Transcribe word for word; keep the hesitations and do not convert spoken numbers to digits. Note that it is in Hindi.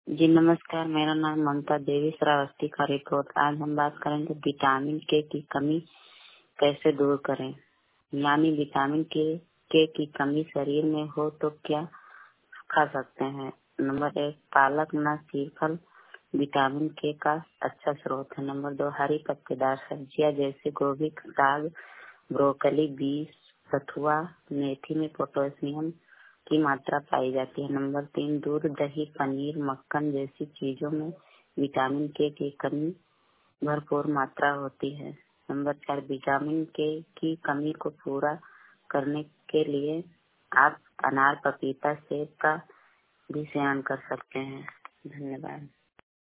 जी नमस्कार, मेरा नाम ममता देवी श्रावस्ती का रिपोर्ट। आज हम बात करेंगे विटामिन के की कमी कैसे दूर करें। यानी विटामिन के के की कमी शरीर में हो तो क्या खा सकते हैं। नंबर एक, पालक न सीफल विटामिन के का अच्छा स्रोत है। नंबर दो, हरी पत्तेदार सब्जियां जैसे गोभी, साग, ब्रोकली, बीज, सथुआ, मेथी में पोटेशियम की मात्रा पाई जाती है। नंबर तीन, दूध, दही, पनीर, मक्खन जैसी चीजों में विटामिन के की कमी भरपूर मात्रा होती है। नंबर चार, विटामिन के की कमी को पूरा करने के लिए आप अनार, पपीता, सेब का भी सेवन कर सकते हैं। धन्यवाद।